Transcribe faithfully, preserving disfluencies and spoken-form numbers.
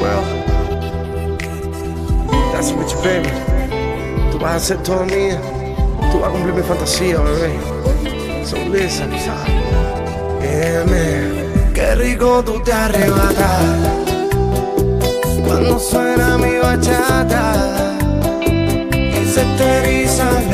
world. That's what you, baby. Tú vas a ser todo mía. Tú vas a cumplir mi fantasía, bebé. So listen. Yeah, man. Qué rico tú te arrebatas cuando suena mi bachata y se te erizan